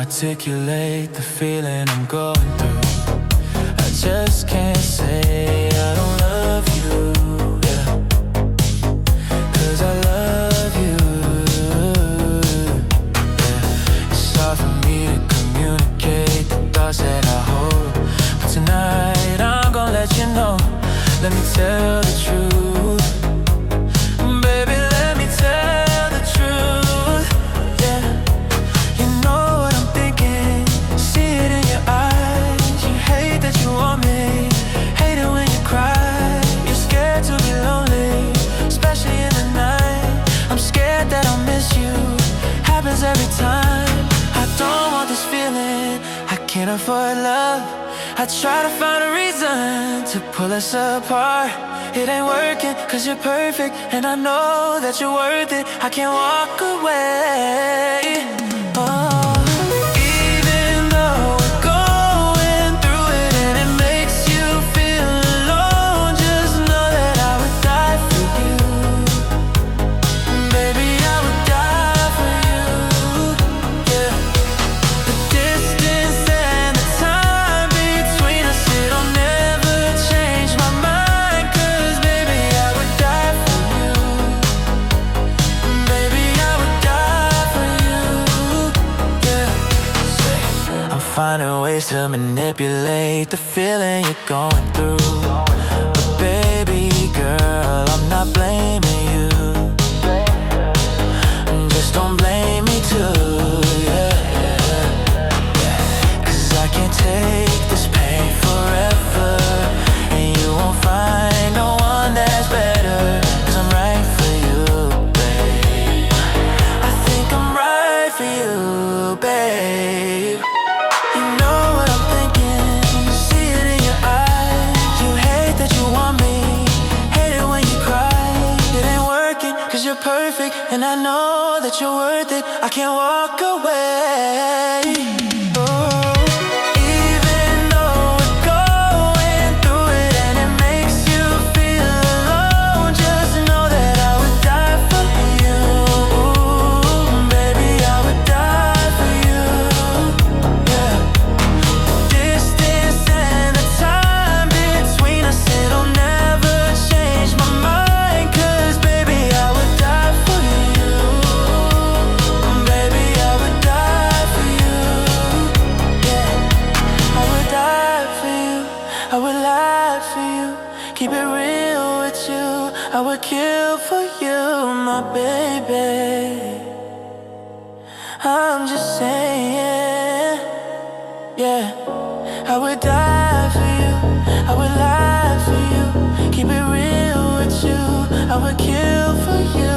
articulate the feeling I'm going through. I just can't say I don't love you, yeah, 'cause I love you, yeah. It's hard for me to communicate the thoughts that I hold, but tonight I'm gonna let you know. Let me tell the truth, baby, let me tell the truth, yeah. You know what I'm thinking, see it in your eyes. You hate that you want me, hate it when you cry. You're scared to be lonely, especially in the night. I'm scared that I'll miss you, happens every time. I don't want this feeling, I can't afford love. I try to find a reason to pull us apart. It ain't working, 'cause you're perfect, and I know that you're worth it. I can't walk away, oh. Even though we're going through it and it makes you feel alone, just know that I would die for you. Baby, I would die for you, yeah. The distance and the time between us, it'll never change my mind, 'cause baby, I would die for you. Baby, I would die for you, yeah. I'm finding ways to manipulate the feeling you're going through, but baby girl, I'm not blaming you. Just don't blame me too, yeah, yeah. 'Cause I can't take this pain forever, and you won't find no one that's better, 'cause I'm right for you, babe. I think I'm right for you, babe. You know what I'm thinking, see it in your eyes. You hate that you want me, hate it when you cry. It ain't working, 'cause you're perfect, and I know that you're worth it. I can't walk away, oh. Even though we're going through it and it makes you feel alone, just know that I would die for you. Baby, I would die for you, yeah. Distance and the time between us, it'll never change my mind, 'cause baby, I would die for you. Baby, I would die for you, yeah. I would die for you, I would lie for you, keep it real with you. I would kill for you, my baby. I'm just saying, yeah. I would die for you, I would lie for you, keep it real with you. I would kill for you,